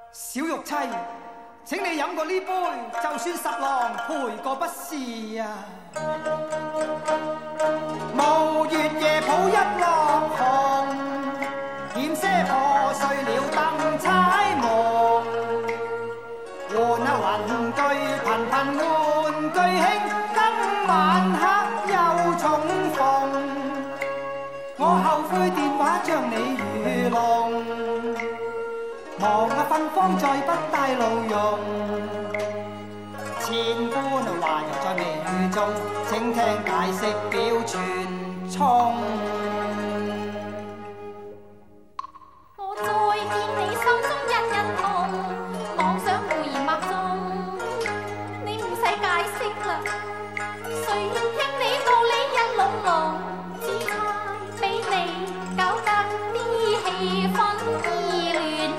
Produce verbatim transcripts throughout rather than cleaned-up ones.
小玉妻，請你飲過呢杯，就算十郎賠過不是啊！無月夜抱一落紅，險些破碎了燈彩夢。換啊雲句頻頻換句輕，今晚黑又重逢。我後悔電話將你愚弄。望啊芬芳再不帶路用，千般話又在眉宇中，請聽解釋表全衝。 我再見你心中一一痛，妄想故意默中，你唔使解釋啦，誰願聽你道理一籠籠，只差俾你搞得啲氣氛意亂。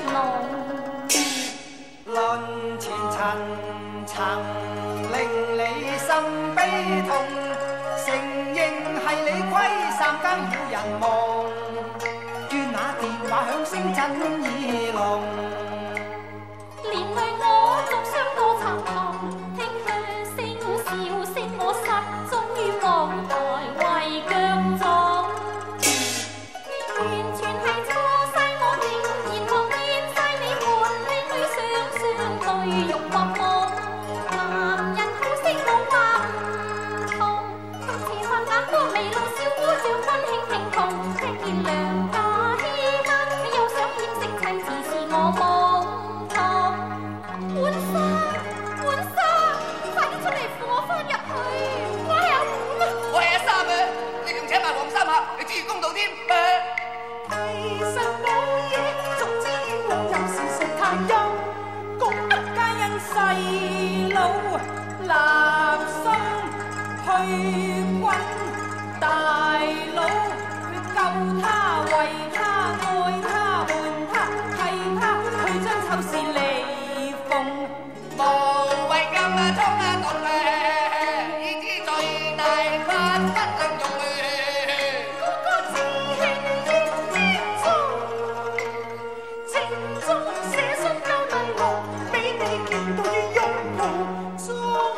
論前塵曾令你心悲痛，承認係你窺探更擾人夢，於那電話響聲震耳聾， 連累我逐傷多慘痛，聽佢聲笑聲我失蹤於舞台為腳蹤，完全係錯晒我竟然望見晒你們靚女雙雙對肉搏夢，男人好識講話唔同，今次發眼光眉龍笑歌像溫馨聽筒，聽見良家戲間，你又想掩飾妻子是我夢痛。換衫換衫，快啲出嚟扶我翻入去，我係阿五啊！ 我係阿三啊！你仲請埋黃三下，你至於公道添。 其實冇嘢，總之我有時實太憂，共一家因細佬立心去滾大佬，救他為他愛他換他替他去將醜事離逢， 無謂咁啊衝啊動啊，已知最大法不能用啊！ 個個自慶應知錯，情中寫信交低落，俾你見到於擁抱中。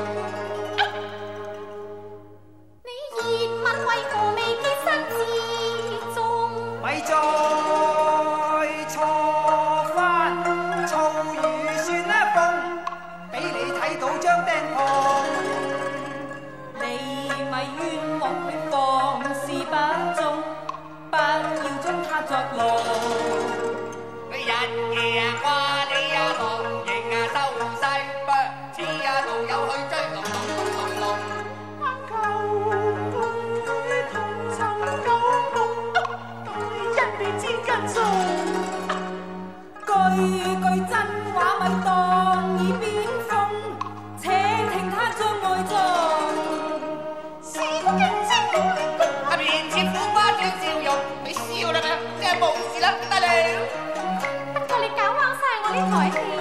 你熱吻為何未結身之中？ 咪再錯翻醋魚算一風，俾你睇到張釘鋪。 你咪冤枉佢放肆不忠，不要將他作弄。 你日夜掛你啊狼形啊收晒腳，似啊道友去追龍龍龍龍龍。 求佢同尋舊夢，一念之間中，句句真話咪當耳邊風，且聽他將愛種。是人之母的公， 啊面前苦瓜叫笑容，你笑啦咩？即係冇事啦，得了。 不過你搞彎晒我呢台戲。